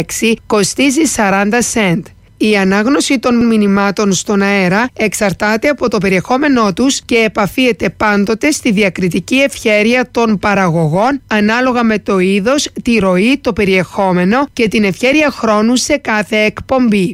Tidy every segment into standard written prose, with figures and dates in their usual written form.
κοστίζει 40 σεντ. Η ανάγνωση των μηνυμάτων στον αέρα εξαρτάται από το περιεχόμενό τους και επαφίεται πάντοτε στη διακριτική ευχέρεια των παραγωγών ανάλογα με το είδος, τη ροή, το περιεχόμενο και την ευχέρεια χρόνου σε κάθε εκπομπή.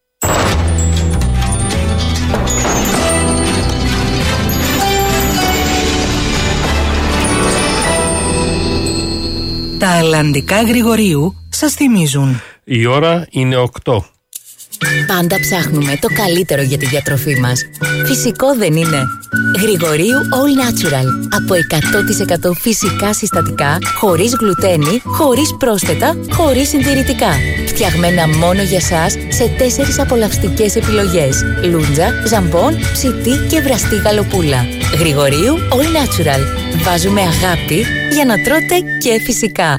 Τα αλλαντικά Γρηγορίου σας θυμίζουν. Η ώρα είναι 8. Πάντα ψάχνουμε το καλύτερο για τη διατροφή μας. Φυσικό δεν είναι? Γρηγορίου All Natural. Από 100% φυσικά συστατικά, χωρίς γλουτένι, χωρίς πρόσθετα, χωρίς συντηρητικά. Φτιαγμένα μόνο για σας σε 4 απολαυστικές επιλογές. Λούντζα, ζαμπόν, ψητή και βραστή γαλοπούλα. Γρηγορίου All Natural. Βάζουμε αγάπη για να τρώτε και φυσικά.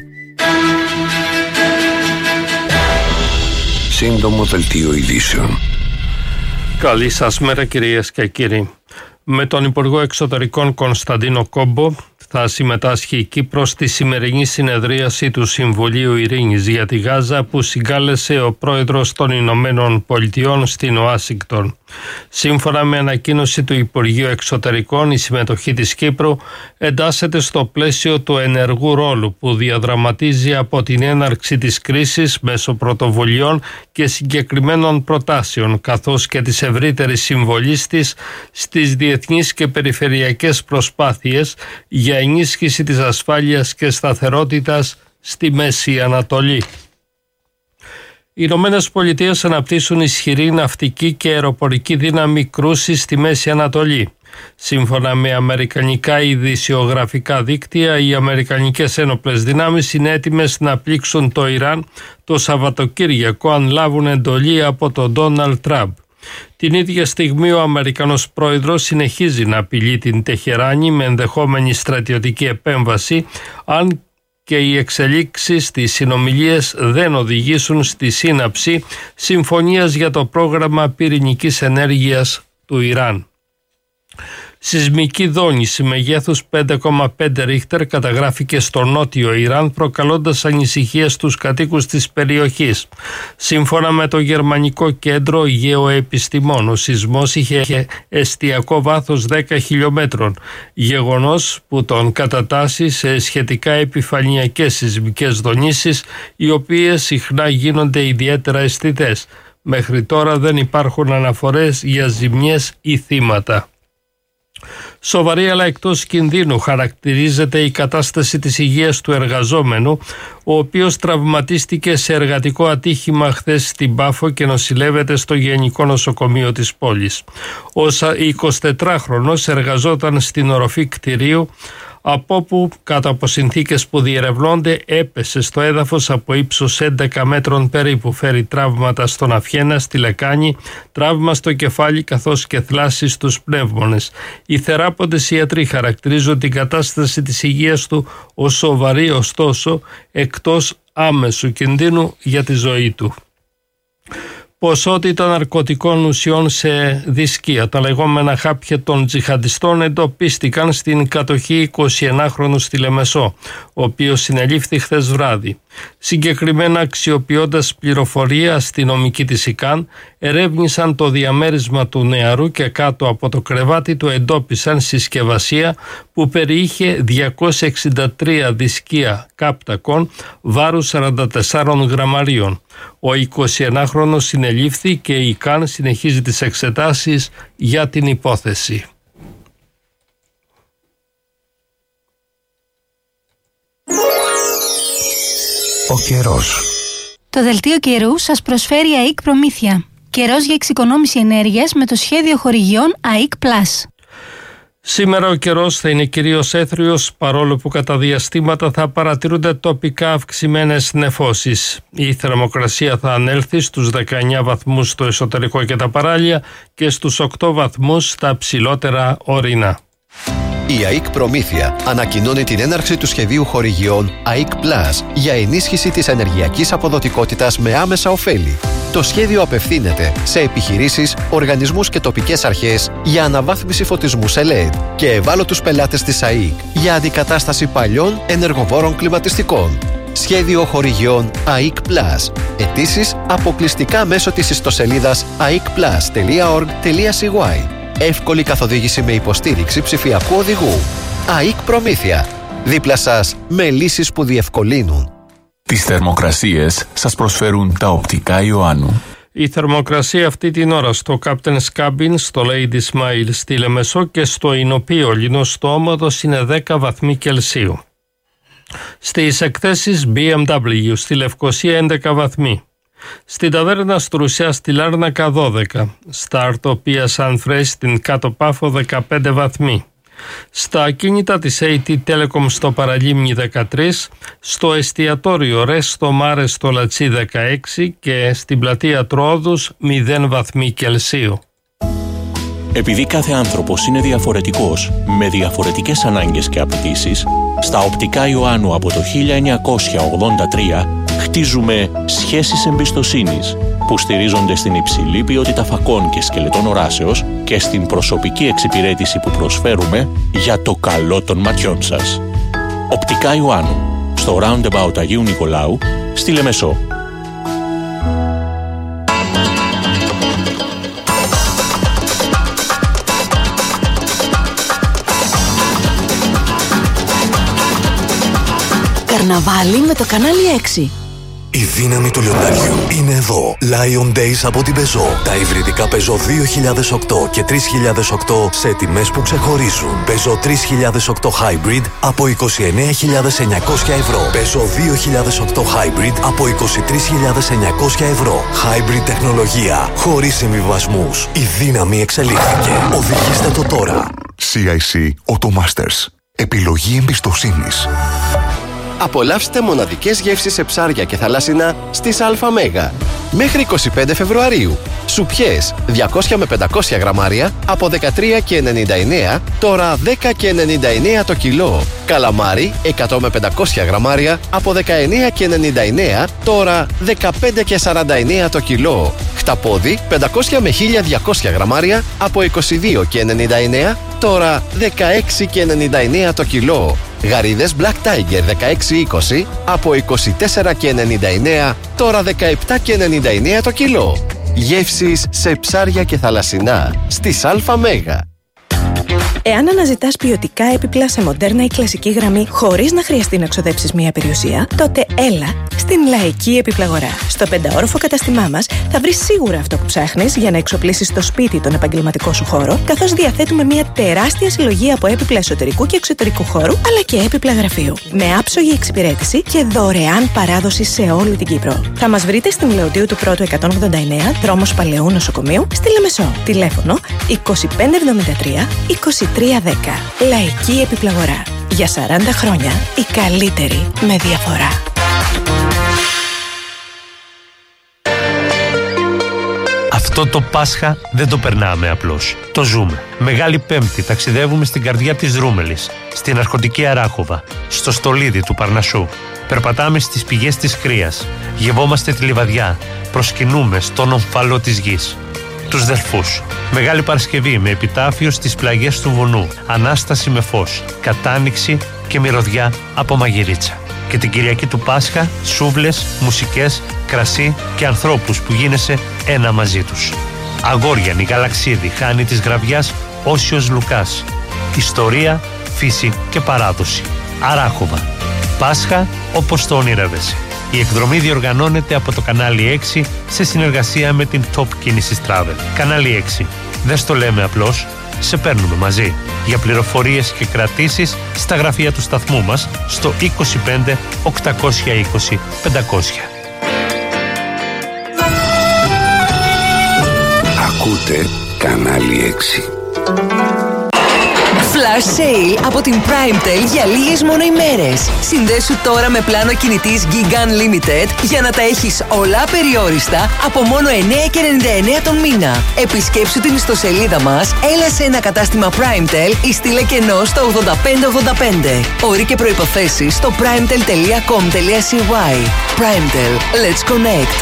Σύντομο δελτίο ειδήσεων. Καλή σας μέρα κυρίες και κύριοι. Με τον Υπουργό Εξωτερικών Κωνσταντίνο Κόμπο θα συμμετάσχει η Κύπρος στη σημερινή συνεδρίαση του Συμβουλίου Ειρήνης για τη Γάζα που συγκάλεσε ο Πρόεδρος των Ηνωμένων Πολιτειών στην Ουάσιγκτον. Σύμφωνα με ανακοίνωση του Υπουργείου Εξωτερικών, η συμμετοχή της Κύπρου εντάσσεται στο πλαίσιο του ενεργού ρόλου που διαδραματίζει από την έναρξη της κρίσης μέσω πρωτοβουλειών και συγκεκριμένων προτάσεων, καθώς και της ευρύτερης συμβολής της στις διεθνείς και περιφερειακές προσπάθειες για ενίσχυση της ασφάλειας και σταθερότητας στη Μέση Ανατολή. Οι Ηνωμένες Πολιτείες αναπτύσσουν ισχυρή ναυτική και αεροπορική δύναμη κρούσης στη Μέση Ανατολή. Σύμφωνα με αμερικανικά ειδησιογραφικά δίκτυα, οι αμερικανικές ένοπλες δυνάμεις είναι έτοιμες να πλήξουν το Ιράν το Σαββατοκύριακο αν λάβουν εντολή από τον Ντόναλντ Τραμπ. Την ίδια στιγμή ο Αμερικανός πρόεδρος συνεχίζει να απειλεί την Τεχεράνη με ενδεχόμενη στρατιωτική επέμβαση αν και οι εξελίξεις στις συνομιλίες δεν οδηγήσουν στη σύναψη συμφωνίας για το πρόγραμμα πυρηνικής ενέργειας του Ιράν. Σεισμική δόνηση μεγέθους 5,5 ρίχτερ καταγράφηκε στο νότιο Ιράν, προκαλώντας ανησυχίες στους κατοίκους της περιοχής. Σύμφωνα με το Γερμανικό Κέντρο Γεωεπιστημών, ο σεισμός είχε εστιακό βάθος 10 χιλιόμετρων, γεγονός που τον κατατάσσει σε σχετικά επιφανειακές σεισμικές δονήσεις, οι οποίες συχνά γίνονται ιδιαίτερα αισθητές. Μέχρι τώρα δεν υπάρχουν αναφορές για ζημιές ή θύματα. Σοβαρή αλλά εκτός κινδύνου χαρακτηρίζεται η κατάσταση της υγείας του εργαζόμενου, ο οποίος τραυματίστηκε σε εργατικό ατύχημα χθες στην Πάφο και νοσηλεύεται στο Γενικό Νοσοκομείο της πόλης. Ο 24χρονος εργαζόταν στην οροφή κτηρίου, από όπου κάτω από συνθήκες που διερευνώνται έπεσε στο έδαφος από ύψος 11 μέτρων περίπου. Φέρει τραύματα στον αφιένα, στη λεκάνη, τραύμα στο κεφάλι καθώς και θλάσσεις στους πνεύμονες. Οι θεράποντες ιατροί χαρακτηρίζουν την κατάσταση της υγείας του ως σοβαρή, ωστόσο εκτός άμεσου κινδύνου για τη ζωή του. Ποσότητα ναρκωτικών ουσιών σε δισκία, τα λεγόμενα χάπια των τζιχαντιστών, εντοπίστηκαν στην κατοχή 21χρονου στη Λεμεσό, ο οποίος συνελήφθη χθες βράδυ. Συγκεκριμένα, αξιοποιώντας πληροφορία αστυνομική της ΙΚΑΝ, ερεύνησαν το διαμέρισμα του νεαρού και κάτω από το κρεβάτι του εντόπισαν συσκευασία που περιείχε 263 δισκία κάπτακων βάρους 44 γραμμαρίων. Ο 21χρονος συνελήφθη και η ΙΚΑΝ συνεχίζει τις εξετάσεις για την υπόθεση. Ο καιρός. Το δελτίο καιρού σας προσφέρει ΑΕΚ Προμήθεια. Καιρός για εξοικονόμηση ενέργειας με το σχέδιο χορηγιών ΑΕΚ Plus. Σήμερα ο καιρός θα είναι κυρίως έθριος, παρόλο που κατά διαστήματα θα παρατηρούνται τοπικά αυξημένες νεφώσεις. Η θερμοκρασία θα ανέλθει στους 19 βαθμούς στο εσωτερικό και τα παράλια και στους 8 βαθμούς στα ψηλότερα ορεινά. Η ΑΕΚ Προμήθεια ανακοινώνει την έναρξη του σχεδίου χορηγιών ΑΕΚ Plus για ενίσχυση της ενεργειακής αποδοτικότητας με άμεσα ωφέλη. Το σχέδιο απευθύνεται σε επιχειρήσεις, οργανισμούς και τοπικές αρχές για αναβάθμιση φωτισμού σε LED και ευάλωτους πελάτες της ΑΕΚ για αντικατάσταση παλιών ενεργοβόρων κλιματιστικών. Σχέδιο χορηγιών ΑΕΚ Plus. Αιτήσεις αποκλειστικά μέσω της ιστοσελίδας aecplus.org.cy. Εύκολη καθοδήγηση με υποστήριξη ψηφιακού οδηγού. ΑΕΚ Προμήθεια. Δίπλα σας με λύσεις που διευκολύνουν. Τις θερμοκρασίες σας προσφέρουν τα οπτικά Ιωάννου. Η θερμοκρασία αυτή την ώρα στο Captain's Cabin, στο Lady Smile στη Λεμεσό και στο Ινωπείο Λινό στο Όμοδος είναι 10 βαθμοί Κελσίου. Στις εκθέσεις BMW στη Λευκοσία 11 βαθμοί. Στην Ταβέρνα Στρουσιά στη Λάρνακα 12. Στα Αρτοπία Σανφρέ στην Κάτω Πάφο 15 βαθμοί. Στα ακίνητα της AT Telecom στο Παραλίμνη 13, στο εστιατόριο Ρες στο Μάρε στο Λατσί 16 και στην πλατεία Τρόδους 0 βαθμοί Κελσίου. Επειδή κάθε άνθρωπος είναι διαφορετικός, με διαφορετικές ανάγκες και απαιτήσεις, στα οπτικά Ιωάννου από το 1983 χτίζουμε σχέσεις εμπιστοσύνης που στηρίζονται στην υψηλή ποιότητα φακών και σκελετών οράσεως και στην προσωπική εξυπηρέτηση που προσφέρουμε για το καλό των ματιών σας. Οπτικά Ιωάννου, στο Roundabout Αγίου Νικολάου, στη Λεμεσό. Καρναβάλι με το κανάλι 6. Η δύναμη του λιονταριού είναι εδώ. Lion Days από την Peugeot. Τα υβριδικά Peugeot 2008 και 3008 σε τιμές που ξεχωρίζουν. Peugeot 3008 Hybrid από 29.900 ευρώ. Peugeot 2008 Hybrid από 23.900 ευρώ. Hybrid τεχνολογία χωρίς συμβιβασμούς. Η δύναμη εξελίχθηκε. Οδηγήστε το τώρα. CIC Automasters. Επιλογή εμπιστοσύνης. Απολαύστε μοναδικές γεύσεις σε ψάρια και θαλάσσινα στις ΑΜΕΓΑ. Μέχρι 25 Φεβρουαρίου. Σουπιές 200 με 500 γραμμάρια από 13,99, τώρα 10,99 το κιλό. Καλαμάρι 100 με 500 γραμμάρια από 19,99, τώρα 15,49 το κιλό. Χταπόδι 500 με 1.200 γραμμάρια από 22,99, τώρα 16,99 το κιλό. Γαρίδες Black Tiger 16-20 από 24,99, τώρα 17,99 το κιλό. Γεύσεις σε ψάρια και θαλασσινά στις ΑΜΕΓΑ. Εάν αναζητάς ποιοτικά έπιπλα σε μοντέρνα ή κλασική γραμμή χωρίς να χρειαστεί να ξοδέψεις μία περιουσία, τότε έλα στην Λαϊκή Επιπλαγορά. Στο 5όροφο καταστημά μας θα βρεις σίγουρα αυτό που ψάχνεις για να εξοπλίσεις το σπίτι τον επαγγελματικό σου χώρο, καθώς διαθέτουμε μία τεράστια συλλογή από έπιπλα εσωτερικού και εξωτερικού χώρου, αλλά και έπιπλα γραφείου. Με άψογη εξυπηρέτηση και δωρεάν παράδοση σε όλη την Κύπρο. Θα μας βρείτε στην Λεωτίου του Πρώτου 189, δρόμος Παλαιού Νοσοκομείου, στη Λεμεσό. Τηλέφωνο 2573 2310. Λαϊκή Επιπλαγορά. Για 40 χρόνια η καλύτερη με διαφορά. Αυτό το Πάσχα δεν το περνάμε απλώς. Το ζούμε. Μεγάλη Πέμπτη ταξιδεύουμε στην καρδιά της Ρούμελης, στην αρχοντική Αράχοβα, στο στολίδι του Παρνασσού. Περπατάμε στις πηγές της Κρίας. Γευόμαστε τη λιβαδιά. Προσκυνούμε στον ομφαλό της γης. Τους Δελφούς. Μεγάλη Παρασκευή με επιτάφιο στις πλαγιές του Βουνού. Ανάσταση με φως. Κατάνοιξη και μυρωδιά από μαγειρίτσα. Και την Κυριακή του Πάσχα, σούβλες, μουσικές, κρασί και ανθρώπους που γίνεσαι ένα μαζί τους. Αγόριανη, Γαλαξίδη, Χάνη της Γραβιάς, Όσιος Λουκάς. Ιστορία, φύση και παράδοση. Αράχοβα. Πάσχα όπως το ονειρεύεσαι. Η εκδρομή διοργανώνεται από το κανάλι 6 σε συνεργασία με την Top Κίνησης Travel. Κανάλι 6. Δεν στο λέμε απλώς, σε παίρνουμε μαζί. Για πληροφορίες και κρατήσεις στα γραφεία του σταθμού μας στο 25 820 500. Ακούτε κανάλι 6. Flash sale από την PrimeTel για λίγες μόνο ημέρες. Συνδέσου τώρα με πλάνο κινητής Gig Unlimited για να τα έχεις όλα απεριόριστα από μόνο 9,99 τον μήνα. Επισκέψου την ιστοσελίδα μας, έλα σε ένα κατάστημα PrimeTel ή στείλε κενό στο 8585. Όροι και προϋποθέσεις στο primetel.com.cy. PrimeTel. Let's connect.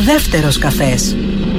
Δεύτερος καφές.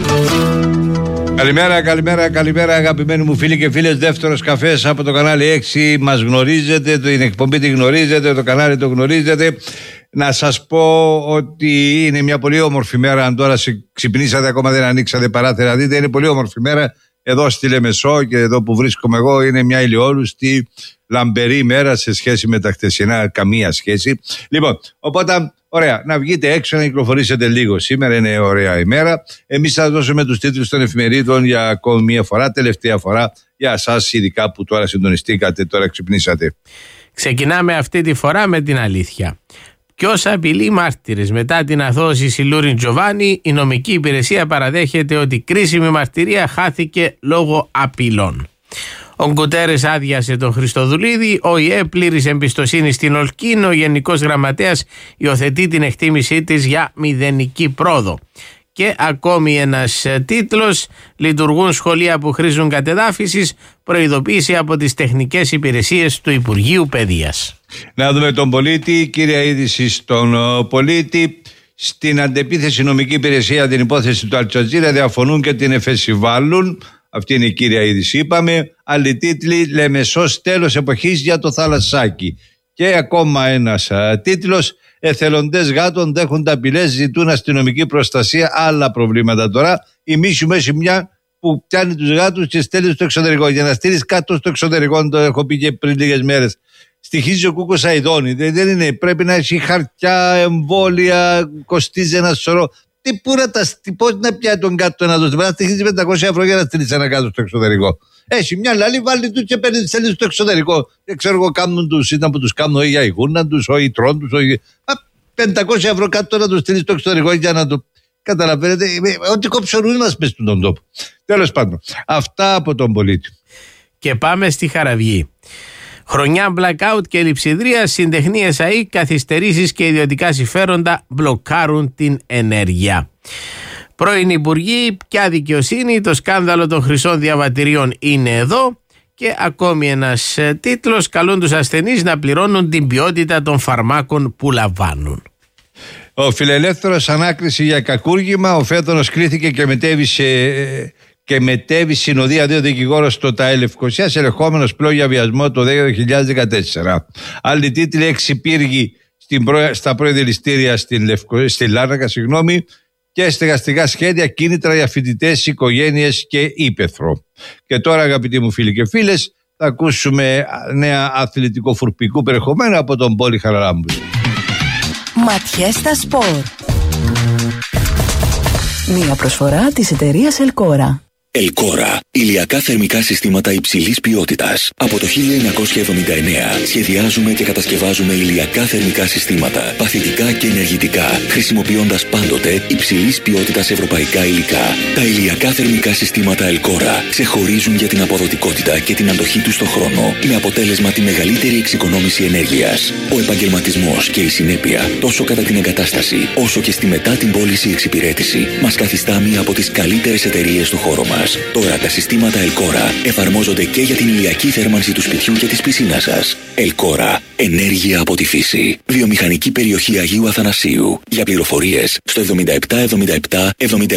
Καλημέρα αγαπημένοι μου φίλοι και φίλες. Δεύτερος καφές από το κανάλι 6. Μας γνωρίζετε, την εκπομπή τη γνωρίζετε, το κανάλι το γνωρίζετε. Να σας πω ότι είναι μια πολύ όμορφη μέρα. Αν τώρα ξυπνήσατε, ακόμα δεν ανοίξατε παράθυρα, δείτε, είναι πολύ όμορφη μέρα εδώ στη Λεμεσό και εδώ που βρίσκομαι εγώ. Είναι μια ηλιόλουστη, λαμπερή μέρα σε σχέση με τα χτεσινά, καμία σχέση. Λοιπόν, οπότε ωραία, να βγείτε έξω να κυκλοφορήσετε λίγο. Σήμερα είναι ωραία ημέρα. Εμείς θα δώσουμε τους τίτλους των εφημερίδων για ακόμη μια φορά, τελευταία φορά για εσάς, ειδικά που τώρα συντονιστήκατε, τώρα ξυπνήσατε. Ξεκινάμε αυτή τη φορά με την αλήθεια. Ποιος απειλεί μάρτυρες? Μετά την αθώωση Σιλούριν Τζοβάνι, η νομική υπηρεσία παραδέχεται ότι κρίσιμη μαρτυρία χάθηκε λόγω απειλών. Ο Γκουτέρες άδειασε τον Χριστοδουλίδη, ο ΙΕ πλήρης εμπιστοσύνη στην Ολκίν, ο Γενικός Γραμματέας υιοθετεί την εκτίμησή της για μηδενική πρόοδο. Και ακόμη ένας τίτλος: λειτουργούν σχολεία που χρήζουν κατεδάφισης, προειδοποίηση από τις τεχνικές υπηρεσίες του Υπουργείου Παιδείας. Να δούμε τον πολίτη, κύρια είδηση στον πολίτη. Στην αντεπίθεση νομική υπηρεσία την υπόθεση του Αλτζαζίρα διαφωνούν και την εφεσιβάλλουν. Αυτή είναι η κύρια είδηση, είπαμε. Άλλοι τίτλοι: Λεμεσός τέλος εποχής για το θαλασσάκι. Και ακόμα ένας τίτλος: εθελοντές γάτων δέχονται απειλές, ζητούν αστυνομική προστασία. Άλλα προβλήματα τώρα. Η Μίσου Μέση μια που πιάνει τους γάτους και στέλνει στο εξωτερικό. Για να στείλεις κάτω στο εξωτερικό, το έχω πει και πριν λίγες μέρες, στοιχίζει ο Κούκος Αηδόνη. Δεν είναι, πρέπει να έχει χαρτιά, εμβόλια, κοστίζει ένα σωρό. Πώς να πιάνει τον κάτω να δώσει? Να στοιχίζει 500 ευρώ για να στείλει ένα κάτω στο εξωτερικό. Έχει μια λαλή, βάλει του και παίρνει, στέλνει στο εξωτερικό. Δεν ξέρω εγώ, κάνουν του, ήταν που του κάνουν ή για ηγούνα του, ή τρών του, 500 ευρώ κάτω να του στείλει στο εξωτερικό για να το. Καταλαβαίνετε, ότι κόψουν μας πες στον τόπο. Τέλος πάντων, αυτά από τον πολίτη. Και πάμε στη Χαραυγή. Χρονιά blackout και λειψιδρία, συντεχνίες ΑΕΚ, καθυστερήσεις και ιδιωτικά συμφέροντα μπλοκάρουν την ενέργεια. Πρώην Υπουργοί, ποια δικαιοσύνη, το σκάνδαλο των χρυσών διαβατηρίων είναι εδώ. Και ακόμη ένας τίτλος: καλούν τους ασθενείς να πληρώνουν την ποιότητα των φαρμάκων που λαμβάνουν. Ο φιλελεύθερος ανάκριση για κακούργημα. Ο Φέδωνος κρίθηκε και μετέβη συνοδεία 2 δικηγόρων στο ΤΑΕ Λευκωσίας, ελεγχόμενος πλέον για βιασμό το 2014. Άλλοι τίτλοι: 6 πύργοι στα πρώην δηληστήρια στη Λάρνακα, και στεγαστικά σχέδια, κίνητρα για φοιτητές, οικογένειες και ύπαιθρο. Και τώρα, αγαπητοί μου φίλοι και φίλες, θα ακούσουμε νέα αθλητικό φουρπικού περιεχομένου από τον Πόλη Χαραλάμπου. Ματιές στα σπορ. Μία προσφορά της εταιρείας Ελκόρα. Ελκόρα. Ηλιακά θερμικά συστήματα υψηλής ποιότητας. Από το 1979 σχεδιάζουμε και κατασκευάζουμε ηλιακά θερμικά συστήματα, παθητικά και ενεργητικά, χρησιμοποιώντας πάντοτε υψηλής ποιότητας ευρωπαϊκά υλικά. Τα ηλιακά θερμικά συστήματα Ελκόρα ξεχωρίζουν για την αποδοτικότητα και την αντοχή τους στον χρόνο, με αποτέλεσμα τη μεγαλύτερη εξοικονόμηση ενέργειας. Ο επαγγελματισμός και η συνέπεια, τόσο κατά την εγκατάσταση όσο και στη μετά την πώληση εξυπηρέτηση, μας καθιστά μία από τις καλύτερες εταιρείες του χώρου μας. Τώρα τα συστήματα Ελκόρα εφαρμόζονται και για την ηλιακή θέρμανση του σπιτιού και της πισίνας σας. Ελκόρα. Ενέργεια από τη φύση. Βιομηχανική περιοχή Αγίου Αθανασίου. Για πληροφορίες στο 7777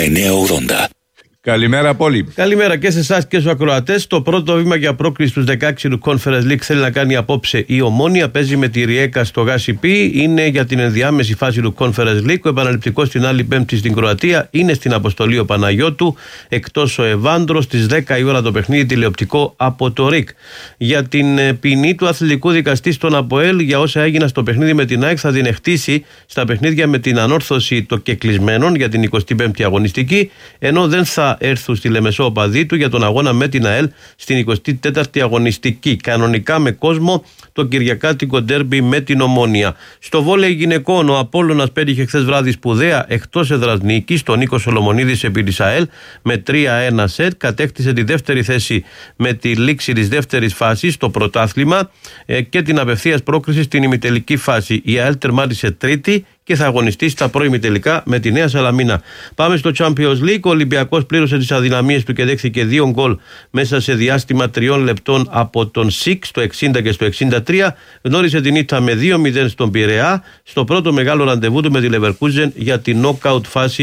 7980. Καλημέρα, Πόλη. Καλημέρα και σε εσάς και στους ακροατές. Το πρώτο βήμα για πρόκριση στους 16 του Conference League θέλει να κάνει απόψε η Ομόνοια. Παίζει με τη Ριέκα στο Γάσιπι. Είναι για την ενδιάμεση φάση του Conference League. Ο επαναληπτικός την άλλη Πέμπτη στην Κροατία. Είναι στην αποστολή ο Παναγιώτου. Εκτός ο Ευάνδρος. Στις 10 η ώρα το παιχνίδι τηλεοπτικό από το ΡΙΚ. Για την ποινή του αθλητικού δικαστή στον ΑΠΟΕΛ για όσα έγιναν στο παιχνίδι με την ΑΕΚ θα την εκτίσει στα παιχνίδια με την ανόρθωση των κεκλεισμένων για την 25η αγωνιστική. Ενώ δεν θα έρθουν στη Λεμεσό οπαδοί του για τον αγώνα με την ΑΕΛ στην 24η αγωνιστική. Κανονικά με κόσμο το κυριακάτικο ντέρμπι με την Ομόνοια. Στο βόλεϊ γυναικών, ο Απόλλωνας πέτυχε χθες βράδυ σπουδαία εκτός έδρας νίκη στον Νίκο Σολομονίδης επί της ΑΕΛ με 3-1 σετ. Κατέκτησε τη δεύτερη θέση με τη λήξη της δεύτερης φάσης στο πρωτάθλημα και την απευθείας πρόκριση στην ημιτελική φάση. Η ΑΕΛ τερμάτισε τρίτη και θα αγωνιστεί στα προημιτελικά με τη Νέα Σαλαμίνα. Πάμε στο Champions League. Ο Ολυμπιακός πλήρωσε τις αδυναμίες του και δέχθηκε 2 γκολ μέσα σε διάστημα 3 λεπτών από τον ΣΙΚ στο 60 και στο 63. Γνώρισε την ήττα με 2-0 στον Πειραιά στο πρώτο μεγάλο ραντεβού του με τη Leverkusen για την knockout φάση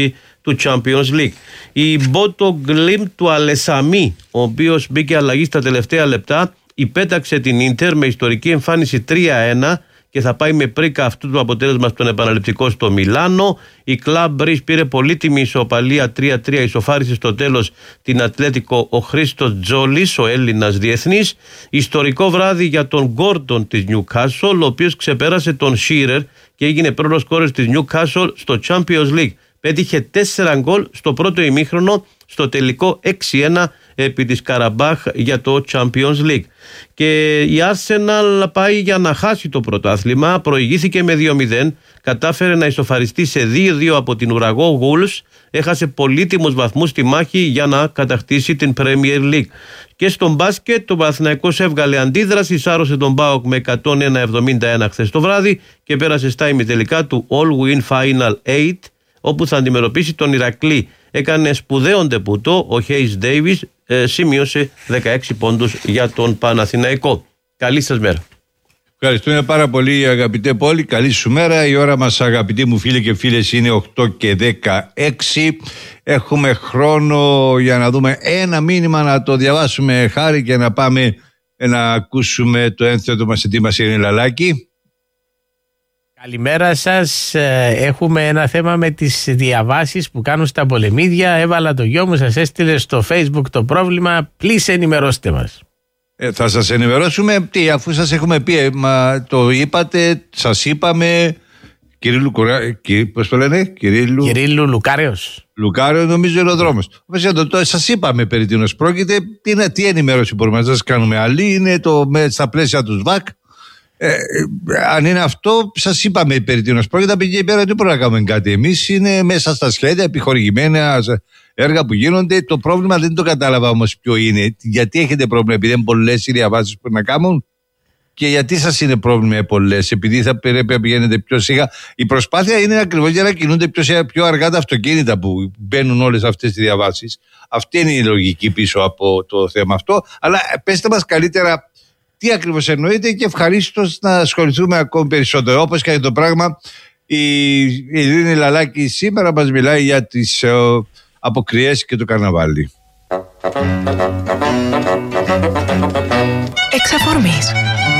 του Champions League. Η Μπότο Γκλιμ του Αλεσαμί, ο οποίος μπήκε αλλαγή στα τελευταία λεπτά, υπέταξε την Ίντερ με ιστορική εμφάνιση 3-1 και θα πάει με πρίκα αυτού του αποτέλεσμα στον επαναληπτικό στο Μιλάνο. Η Κλαμπ Μπρις πήρε πολύτιμη ισοπαλία 3-3, ισοφάρισε στο τέλος την Ατλέτικο ο Χρήστος Τζόλης, ο Έλληνας διεθνής. Ιστορικό βράδυ για τον Γκόρντον της Νιουκάσολ, ο οποίος ξεπέρασε τον Σίρερ και έγινε πρώτος σκόρερ της Νιουκάσολ στο Champions League. Πέτυχε 4 γκολ στο πρώτο ημίχρονο, στο τελικό 6-1 επί της Καραμπάχ για το Champions League. Και η Arsenal πάει για να χάσει το πρωτάθλημα, προηγήθηκε με 2-0, κατάφερε να ισοφαριστεί σε 2-2 από την ουραγό Wolves, έχασε πολύτιμους βαθμούς στη μάχη για να κατακτήσει την Premier League. Και στον μπάσκετ το Παναθηναϊκός έβγαλε αντίδραση, σάρωσε τον ΠΑΟΚ με 101-71 χθες το βράδυ και πέρασε στα ημιτελικά του All Win Final 8, όπου θα αντιμετωπίσει τον Ηρακλή. Έκανε σπουδαίο ντεπούτο, ο Χέις Ντέιβις σημείωσε 16 πόντους για τον Παναθηναϊκό. Καλή σας μέρα. Ευχαριστούμε πάρα πολύ αγαπητέ Πόλη, καλή σου μέρα. Η ώρα μας αγαπητοί μου φίλοι και φίλες είναι 8:16. Έχουμε χρόνο για να δούμε ένα μήνυμα, να το διαβάσουμε Χάρη και να πάμε να ακούσουμε το ένθετο μας ετοίμασε η Λαλάκη. Καλημέρα σας. Έχουμε ένα θέμα με τις διαβάσεις που κάνουν στα πολεμίδια. Έβαλα το γιο μου, σας έστειλε στο Facebook το πρόβλημα. Please ενημερώστε μας. Θα σας ενημερώσουμε αφού σας έχουμε πει, το είπατε, σας είπαμε. Πώς το λένε, Κυρίλλου Λουκάριος. Λουκάριο νομίζω είναι ο δρόμος. Σας είπαμε περί τίνος πρόκειται. Τι ενημέρωση μπορούμε να σας κάνουμε άλλη, είναι στα πλαίσια του ΣΒΑΚ. Αν είναι αυτό, σας είπαμε περί τίνος πρόκειται. Από εκεί πέρα δεν μπορούμε να κάνουμε κάτι εμείς. Είναι μέσα στα σχέδια, επιχορηγημένα έργα που γίνονται. Το πρόβλημα δεν το κατάλαβα όμως ποιο είναι. Γιατί έχετε πρόβλημα, επειδή είναι πολλές οι διαβάσεις που να κάνουν, και γιατί σας είναι πρόβλημα πολλές, επειδή θα πρέπει να πηγαίνετε πιο σιγά. Η προσπάθεια είναι ακριβώς για να κινούνται πιο αργά τα αυτοκίνητα που μπαίνουν όλες αυτές τις διαβάσεις. Αυτή είναι η λογική πίσω από το θέμα αυτό. Αλλά πέστε μας καλύτερα τι ακριβώς εννοείται και ευχαρίστως να ασχοληθούμε ακόμη περισσότερο. Όπως και για το πράγμα, η Ειρήνη Λαλάκη σήμερα μας μιλάει για τις αποκριές και το καρναβάλι. Εξαφορμής.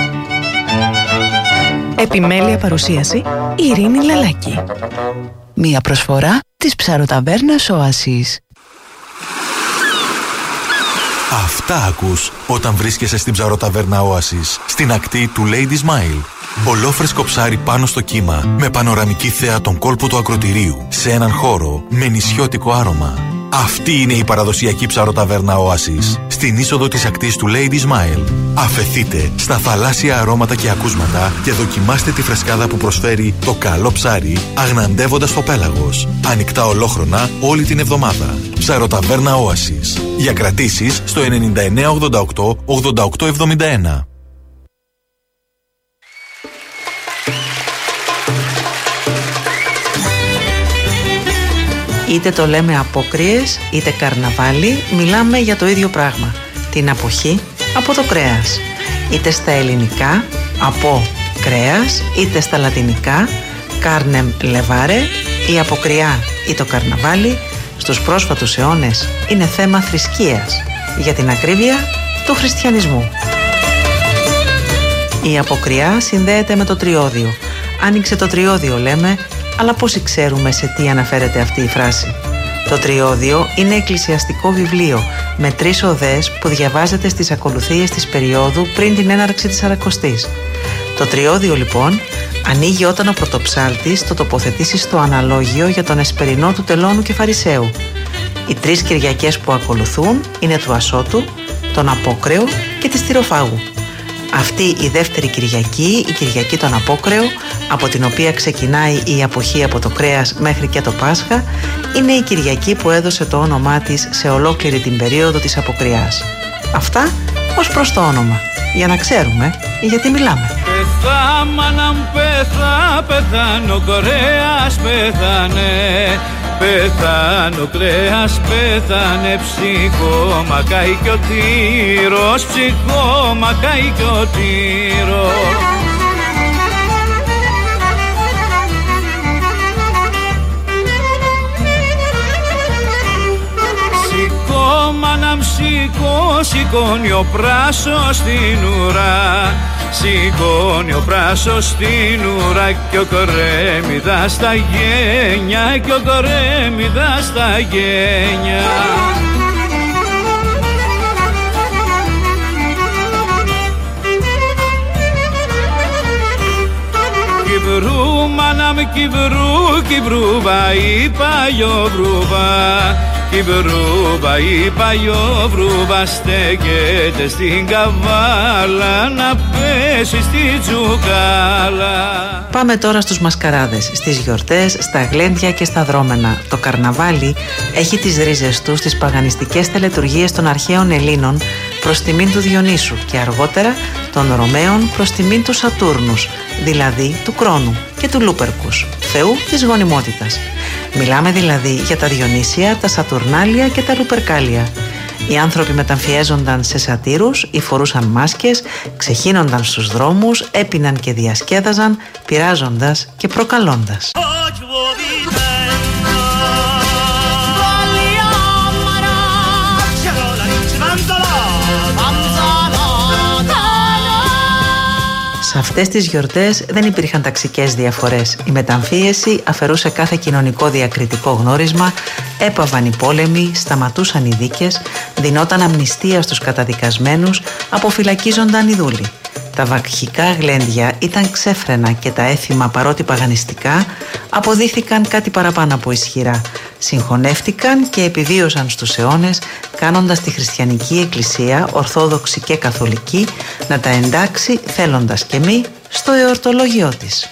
Επιμέλεια παρουσίαση Ειρήνη Λαλάκη. Μία προσφορά της ψαροταβέρνας Οάσης. Αυτά ακούς όταν βρίσκεσαι στην ψαροταβέρνα Oasis, στην ακτή του Lady Smile. Ολόφρεσκο ψάρι πάνω στο κύμα, με πανοραμική θέα τον κόλπο του ακρωτηρίου, σε έναν χώρο με νησιώτικο άρωμα. Αυτή είναι η παραδοσιακή ψαροταβέρνα Oasis, στην είσοδο της ακτής του Lady Smile. Αφεθείτε στα θαλάσσια αρώματα και ακούσματα και δοκιμάστε τη φρεσκάδα που προσφέρει το καλό ψάρι, αγναντεύοντας το πέλαγος. Ανοιχτά ολόχρονα όλη την εβδομάδα. Ψαροταβέρνα Oasis. Για κρατήσεις στο 9988 8871. Είτε το λέμε απόκριες, είτε καρναβάλι, μιλάμε για το ίδιο πράγμα. Την αποχή από το κρέας. Είτε στα ελληνικά, από κρέας, είτε στα λατινικά, carnem levare, η αποκριά ή το καρναβάλι, στους πρόσφατους αιώνες είναι θέμα θρησκείας. Για την ακρίβεια, του χριστιανισμού. Η αποκριά συνδέεται με το τριώδιο. Άνοιξε το τριώδιο λέμε, αλλά πόσοι ξέρουμε σε τι αναφέρεται αυτή η φράση. Το τριώδιο είναι εκκλησιαστικό βιβλίο με 3 οδές που διαβάζεται στις ακολουθίες της περίοδου πριν την έναρξη της Σαρακοστής. Το τριώδιο λοιπόν ανοίγει όταν ο πρωτοψάλτης το τοποθετήσει στο αναλόγιο για τον εσπερινό του τελώνου και φαρισαίου. Οι 3 Κυριακές που ακολουθούν είναι του Ασώτου, τον Απόκρεο και της Τυροφάγου. Αυτή η δεύτερη Κυριακή, η Κυριακή των Απόκρεο, από την οποία ξεκινάει η αποχή από το κρέας μέχρι και το Πάσχα, είναι η Κυριακή που έδωσε το όνομά της σε ολόκληρη την περίοδο της αποκριάς. Αυτά ως προς το όνομα, για να ξέρουμε γιατί μιλάμε. Πεθάνω κρέας, πέθανε. Πεθάνω κρέας, πέθανε. Ψυχό μακάει κι ο τύρος, ψυχό μακάει κι ο τύρος. να σηκώνει ο πράσος στην ουρά. Σηκώνει ο πράσος στην ουρά και ο κορέμιδας στα γένια, και ο κορέμιδας στα γένια. Κιβρού μάνα μ' κιβρού βαΐ παλιό βρούβα. Κιβρούβα η παλιό βρούβα στέκεται στην καβάλα να πέσει στη τζουκάλα. Πάμε τώρα στους μασκαράδες, στις γιορτές, στα γλέντια και στα δρόμενα. Το καρναβάλι έχει τις ρίζες του στις παγανιστικές τελετουργίες των αρχαίων Ελλήνων προς τιμήν του Διονύσου και αργότερα των Ρωμαίων προς τιμήν του Σατούρνους, δηλαδή του Κρόνου και του Λούπερκους, θεού της γονιμότητας. Μιλάμε δηλαδή για τα Διονύσια, τα Σατουρνάλια και τα Λουπερκάλια. Οι άνθρωποι μεταμφιέζονταν σε σατήρους ή φορούσαν μάσκες, ξεχύνονταν στους δρόμους, έπιναν και διασκέδαζαν, πειράζοντας και προκαλώντας. Σε αυτές τις γιορτές δεν υπήρχαν ταξικές διαφορές. Η μεταμφίεση αφαιρούσε κάθε κοινωνικό διακριτικό γνώρισμα, έπαβαν οι πόλεμοι, σταματούσαν οι δίκες, δινόταν αμνηστία στους καταδικασμένους, αποφυλακίζονταν οι δούλοι. Τα βακχικά γλέντια ήταν ξέφρενα και τα έθιμα, παρότι παγανιστικά, αποδείχθηκαν κάτι παραπάνω από ισχυρά. Συγχωνεύτηκαν και επιβίωσαν στους αιώνες, κάνοντας τη χριστιανική εκκλησία, ορθόδοξη και καθολική, να τα εντάξει θέλοντας και μη στο εορτολόγιό της.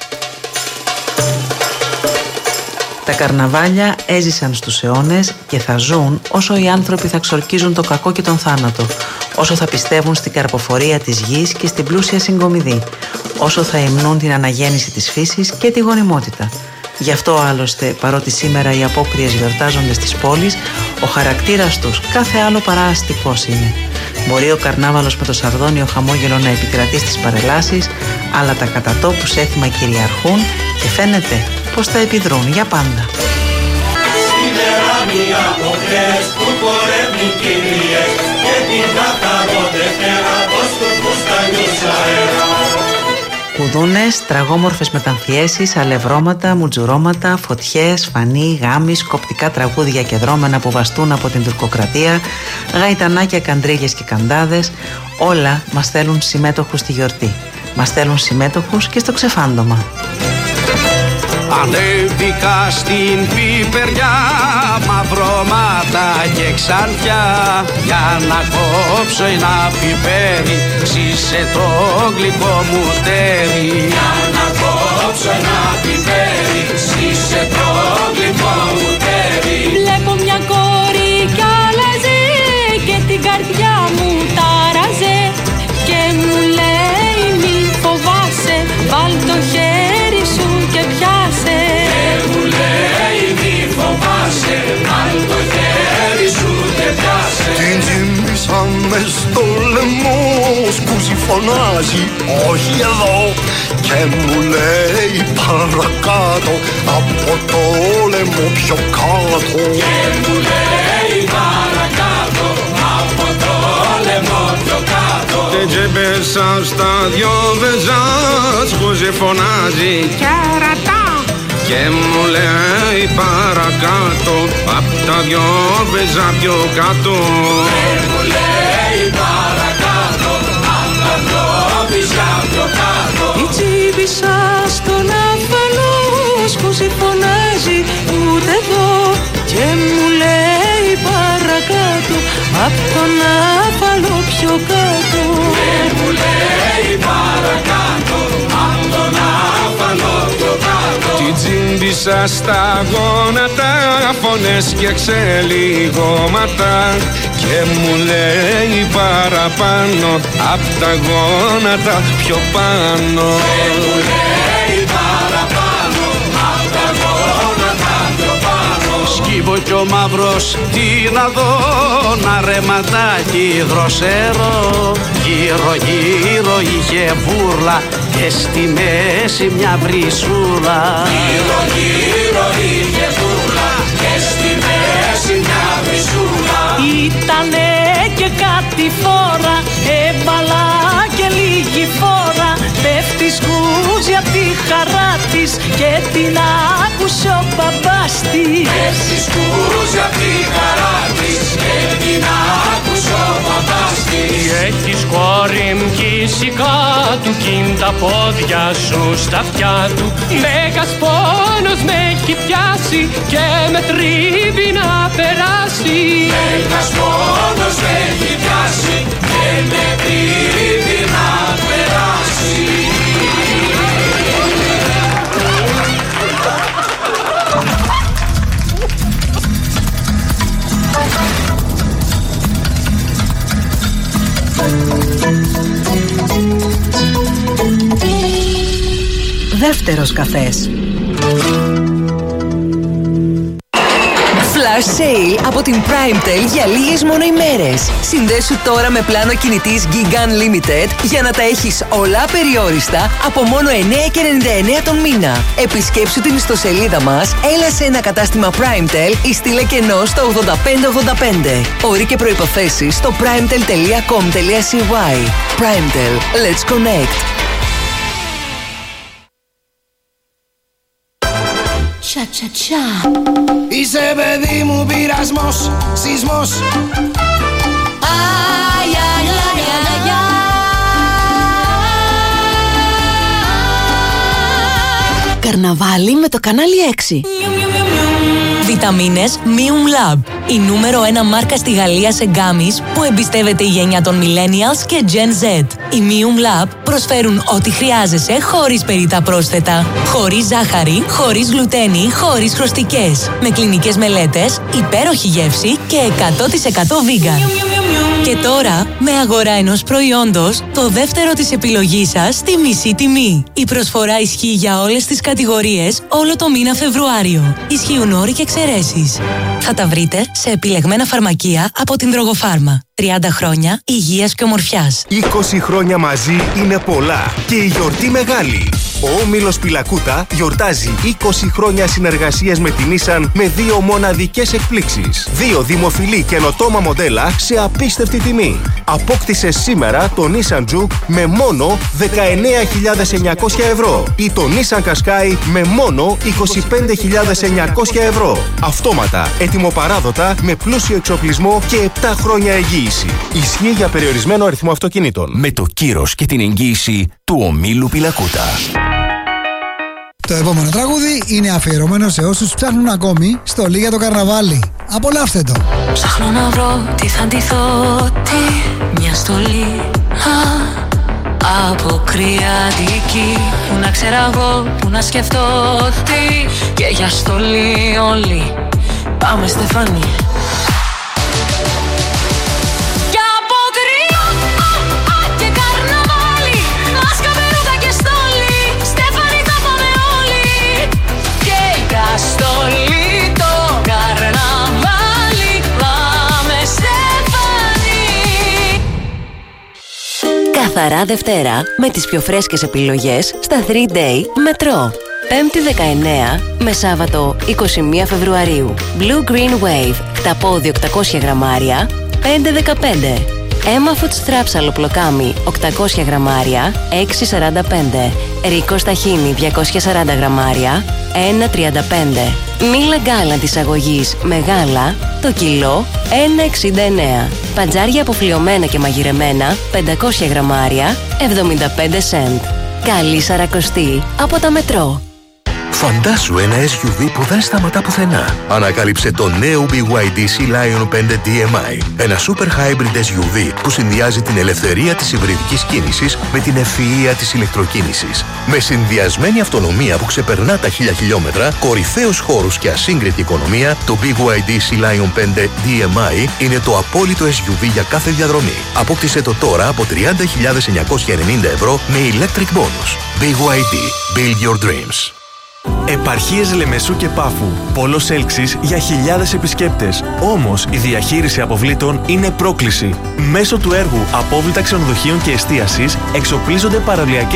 Τα καρναβάλια έζησαν στους αιώνες και θα ζουν όσο οι άνθρωποι θα ξορκίζουν το κακό και τον θάνατο, όσο θα πιστεύουν στην καρποφορία της γης και στην πλούσια συγκομιδή, όσο θα υμνούν την αναγέννηση της φύσης και τη γονιμότητα. Γι' αυτό άλλωστε, παρότι σήμερα οι απόκριες γιορτάζονται στις πόλεις, ο χαρακτήρας τους κάθε άλλο παρά αστικός είναι. Μπορεί ο καρνάβαλος με το σαρδόνιο χαμόγελο να επικρατεί στις παρελάσεις, αλλά τα κατατόπους έθιμα κυριαρχούν και φαίνεται πως τα επιδρούν για πάντα. Σήμερα μία μοχές που πορεύουν κυρίες και την καθαρό Δευτέρα πως του φουστανιούς αέρα. Κουδούνες, τραγόμορφες μεταμφιέσεις, αλευρώματα, μουτζουρώματα, φωτιές, φανί, γάμις, κοπτικά τραγούδια και δρόμενα που βαστούν από την τουρκοκρατία, γαϊτανάκια, καντρίγες και καντάδες, όλα μας θέλουν συμμέτοχους στη γιορτή. Μας θέλουν συμμέτοχους και στο ξεφάντωμα. Ανέβηκα στην πιπεριά, μαυρώματα και ξανθιά, για να κόψω ένα πιπέρι, ξύσε το γλυκό μου τέρι. Για να κόψω ένα πιπέρι, ξύσε το γλυκό μου τέρι. Βλέπω μια κόρη κι άλλαζε και την καρδιά μου τάραζε και μου λέει μη φοβάσαι, βάλ το χέρι σου και πιάσε. Και μου λέει μη φοβάσαι, βάλ το χέρι σου και πιάσε. Την τσίμπησα μες στο λαιμό, σκούζι φωνάζει όχι εδώ και μου λέει παρακάτω, από το λαιμό πιο κάτω. Και μου λέει παρακάτω, από το λαιμό πιο κάτω. Και πέσα στα δυο βεζά, σκούζι φωνάζει κερατά και μου λέει παρακάτω, απ' τα δυο βεζά πιο κάτω. Και μου λέει παρακάτω, απ' τα δυο βεζά πιο κάτω. Η τσίμπησα στον αφανό, σκούζι φωνάζει ούτε εδώ και μου λέει παρακάτω, απ' τον άφαλο πιο κάτω. Και μου λέει παρακάτω, απ' τον άφαλο πιο κάτω. Την τσίμπησα στα γόνατα, φωνές και ξελιγώματα και μου λέει παραπάνω, απ' τα γόνατα πιο πάνω. Και μου λέει παραπάνω, απ' τα γόνατα πιο πάνω. Σκύβω κι ο μαύρος τι να δω, να ρεματάκι δροσερό, γύρω γύρω είχε βούρλα και στη μέση μια βρυσούλα. Γύρω γύρω είχε βούρλα και στη μέση μια βρυσούλα. Ήτανε και κάτι φόρα, έμπαλα και λίγη φόρα. Πέφτει σκούζι απ' τη χαρά της και την άκουσε ο μπαμπάς της. Πέφτει σκούζι απ' τη χαρά της και την άκουσε ο μπαμπάς της. Έχεις κόρη μου κι είσαι κάτω κι είναι τα πόδια σου στα αυτιά του. Μέγας πόνος με έχει πιάσει και με τρίβει να περάσει. Μέγας πόνος με έχει πιάσει και με τρίβει να περάσει. Δεύτερος καφές. Flash sale από την PrimeTel για λίγες μόνο ημέρες. Συνδέσου τώρα με πλάνο κινητής Gig Unlimited για να τα έχεις όλα απεριόριστα από μόνο 9,99 τον μήνα. Επισκέψου την ιστοσελίδα μας, έλα σε ένα κατάστημα PrimeTel ή στείλε κενό στο 8585. Όροι και προϋποθέσεις στο primetel.com.cy. PrimeTel. Let's connect. Τσα-τσα-τσα. Είσαι παιδί μου πειρασμός, σεισμός. Καρναβάλι με το κανάλι 6. Βιταμίνες Mium Lab. Η νούμερο 1 μάρκα στη Γαλλία σε γκάμις που εμπιστεύεται η γενιά των Millennials και Gen Z. Οι Mium Lab προσφέρουν ό,τι χρειάζεσαι χωρίς περιττά πρόσθετα. Χωρίς ζάχαρη, χωρίς γλουτένη, χωρίς χρωστικές. Με κλινικές μελέτες, υπέροχη γεύση και 100% vegan. Και τώρα, με αγορά ενός προϊόντος, το δεύτερο της επιλογής σας στη μισή τιμή. Η προσφορά ισχύει για όλες τις κατηγορίες όλο το μήνα Φεβρουάριο. Ισχύουν όροι και εξαιρέσεις. Θα τα βρείτε σε επιλεγμένα φαρμακεία από την Drogopharma. 30 χρόνια υγείας και ομορφιάς. 20 χρόνια μαζί είναι πολλά και η γιορτή μεγάλη. Ο Όμιλος Πιλακούτα γιορτάζει 20 χρόνια συνεργασίας με την Nissan με 2 μοναδικές εκπλήξεις. 2 δημοφιλή καινοτόμα μοντέλα σε απίστευτη τιμή. Απόκτησε σήμερα το Nissan Juke με μόνο 19.900 ευρώ ή το Nissan Qashqai με μόνο 25.900 ευρώ. Αυτόματα, έτοιμο-παράδοτα με πλούσιο εξοπλισμό και 7 χρόνια εγγύηση. Ισχύει για περιορισμένο αριθμό αυτοκινήτων. Με το κύρος και την εγγύηση του Ομίλου Πιλακούτα. Το επόμενο τραγούδι είναι αφιερωμένο σε όσους ψάχνουν ακόμη στολή για το καρναβάλι. Απολαύστε το. Ψάχνω να βρω τι θα ντυθώ, μια στολή αποκριατική. Που να ξέρω εγώ, που να σκεφτώ τι. Και για στολή όλοι πάμε Στεφάνι. Στολή το καρναβάλι, πάμε Στεφάνι. Καθαρά Δευτέρα με τις πιο φρέσκες επιλογές στα 3-Day Μετρό. 5η 19 με Σάββατο 21 Φεβρουαρίου. Blue Green Wave, χταπόδι 800 γραμμάρια, 5,15. Emma Food Straps αλοπλοκάμι 800 γραμμάρια, 6,45. Ρίκο Σταχίνι 240 γραμμάρια, 1,35. Μίλα γκάλα της αγωγής μεγάλα, το κιλό 1,69. Παντζάρια αποφλιωμένα και μαγειρεμένα 500 γραμμάρια, 75 cent. Καλή Σαρακοστή από τα Μετρό. Φαντάσου ένα SUV που δεν σταματά πουθενά. Ανακάλυψε το νέο BYD Sea Lion 5 DMI. Ένα super hybrid SUV που συνδυάζει την ελευθερία της υβριδικής κίνησης με την ευφυΐα της ηλεκτροκίνησης. Με συνδυασμένη αυτονομία που ξεπερνά τα 1000 χιλιόμετρα, κορυφαίους χώρους και ασύγκριτη οικονομία, το BYD Sea Lion 5 DMI είναι το απόλυτο SUV για κάθε διαδρομή. Απόκτησε το τώρα από 30.990 ευρώ με electric bonus. BYD. Build your dreams. Επαρχίες Λεμεσού και Πάφου. Πόλος έλξης για χιλιάδες επισκέπτες. Όμως η διαχείριση αποβλήτων είναι πρόκληση. Μέσω του έργου Απόβλητα Ξενοδοχείων και Εστίασης εξοπλίζονται παραλιακές